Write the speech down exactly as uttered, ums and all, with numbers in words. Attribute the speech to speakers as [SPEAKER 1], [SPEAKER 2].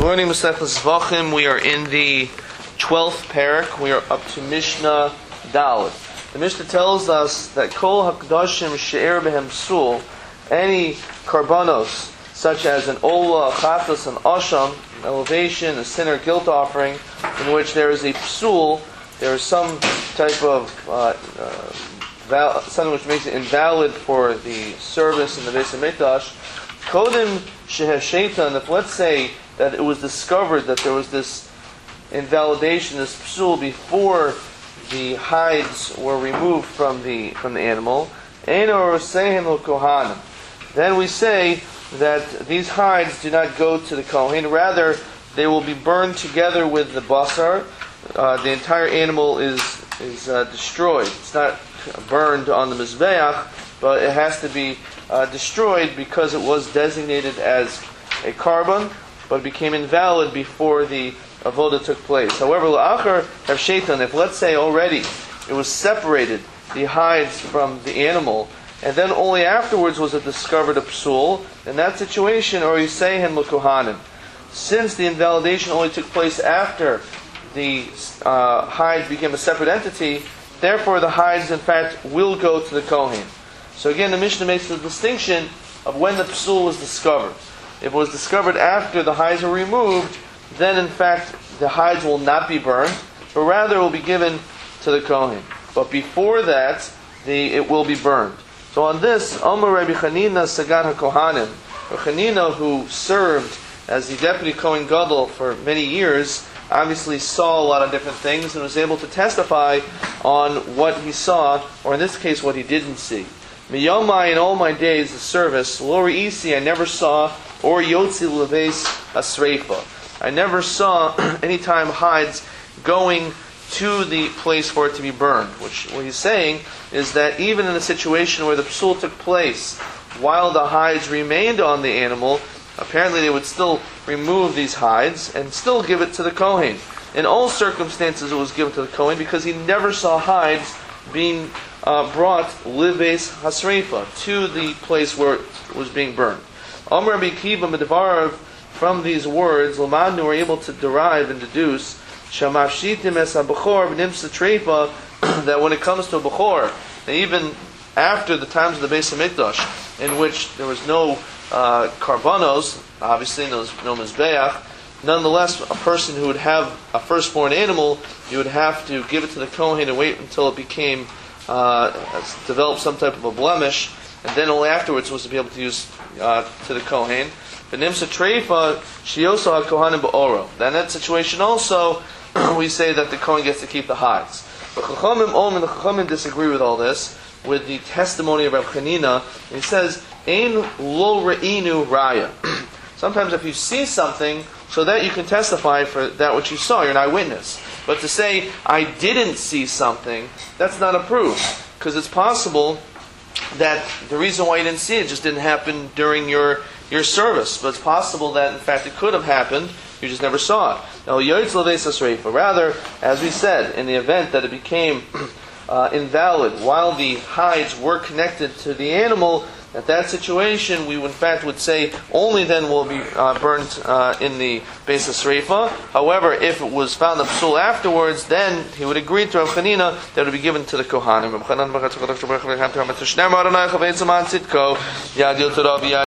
[SPEAKER 1] Learning Masechtas Zvachim, we are in the twelfth parak. We are up to Mishnah Dalet. The Mishnah tells us that Kol HaKadoshim She'er Behem Psul, any karbanos, such as an ola, a chatos, an asham, an elevation, a sinner guilt offering, in which there is a psul, there is some type of uh, uh, val- something which makes it invalid for the service in the Beis HaMikdash. Kodim Sheheh Shaitan, if let's say that it was discovered that there was this invalidation, this psul, before the hides were removed from the from the animal, Eino Rosehem Kohanim, then we say that these hides do not go to the Kohen, rather they will be burned together with the basar. Uh, the entire animal is is uh, destroyed. It's not burned on the Mizbeach, but it has to be uh, destroyed because it was designated as a carbon, but became invalid before the avoda took place. However, la'achar have shaitan, if let's say already it was separated, the hides from the animal, and then only afterwards was it discovered a psul, in that situation, or yiseihen l'kohanim, since the invalidation only took place after the uh, hides became a separate entity, therefore the hides in fact will go to the Kohen. So again, the Mishnah makes the distinction of when the psul was discovered. If it was discovered after the hides were removed, then in fact the hides will not be burned, but rather will be given to the Kohen. But before that, the it will be burned. So on this, Amar Rabbi Chanina Sagan HaKohanim, Rabbi Chanina, who served as the deputy Kohen Gadol for many years, obviously saw a lot of different things and was able to testify on what he saw, or in this case what he didn't see. Miyomai, in all my days of service, Lori Isi, I never saw, or Yotzi Leves Asreifa, I never saw any time hides going to the place for it to be burned. Which what he's saying is that even in a situation where the psul took place while the hides remained on the animal, apparently they would still remove these hides and still give it to the Kohen. In all circumstances it was given to the Kohen because he never saw hides being uh, brought lives hasreifa, to the place where it was being burned. Amr Rabbi Akiva Medavarav, from these words, Lamanu were able to derive and deduce Shamashhitim es ha-bechor b'nimsa treifa, that when it comes to a bechor, even after the times of the Beis HaMikdash, in which there was no uh, karbanos, obviously no, no mizbeach, nonetheless, a person who would have a firstborn animal, you would have to give it to the Kohen and wait until it became uh, developed some type of a blemish, and then only afterwards was to be able to use uh, to the Kohen. The nimsa treifa shioso ha-kohanim ba'oro. Then in that situation also, we say that the Kohen gets to keep the hides. The Chachamim Om and the Chachamim disagree with all this, with the testimony of Rabbi Chanina. He says, Ein lo re'inu raya. Sometimes if you see something, so that you can testify for that which you saw, you're an eyewitness. But to say, I didn't see something, that's not a proof. Because it's possible that the reason why you didn't see it just didn't happen during your, your service. But it's possible that, in fact, it could have happened, you just never saw it. Now, Yoitz Leves Asreifa, rather, as we said, in the event that it became uh, invalid while the hides were connected to the animal, at that situation, we in fact would say only then will be uh, burnt uh, in the Beis HaSreifa. However, if it was found the psul afterwards, then he would agree to Rav Chanina that it would be given to the Kohanim.